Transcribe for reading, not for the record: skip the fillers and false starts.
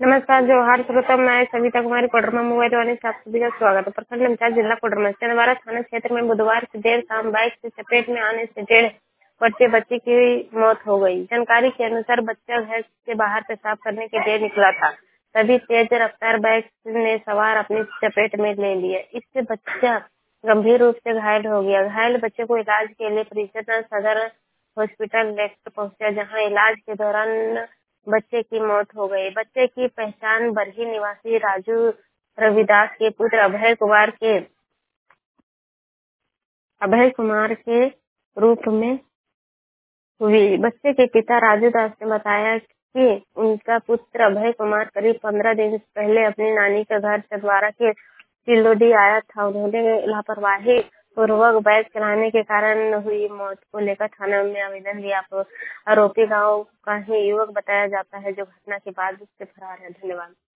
नमस्कार जोहार श्रोता, मैं सविता कुमारी कोडरमा मोबाइल वाले से आप सभी का स्वागत है। प्रखंड अंचार्ज जिला कोडरमा चंदवारा थाना क्षेत्र में बुधवार की देर शाम बाइक से चपेट में आने से 1.5 वर्षीय बच्चे की मौत हो गई। जानकारी के अनुसार बच्चा घर से बाहर पेशाब करने के लिए निकला था, तभी तेज रफ्तार बाइक ने सवार अपनी चपेट में ले लिया। इससे बच्चा गंभीर रूप से घायल हो गया। घायल बच्चे को इलाज के लिए परिजन सदर हॉस्पिटल लेकर पहुंचा, जहां इलाज के दौरान बच्चे की मौत हो गई। बच्चे की पहचान बरही निवासी राजू रविदास के पुत्र अभय कुमार के रूप में हुई। बच्चे के पिता राजू दास ने बताया कि उनका पुत्र अभय कुमार करीब 15 दिन पहले अपनी नानी के घर चंदवारा के सिलोडी आया था। उन्होंने लापरवाही पूर्वक बाइक चलाने के कारण हुई मौत को लेकर थाना में आवेदन दिया। आरोपी गांव का ही युवक बताया जाता है, जो घटना के बाद उससे फरार है। धन्यवाद।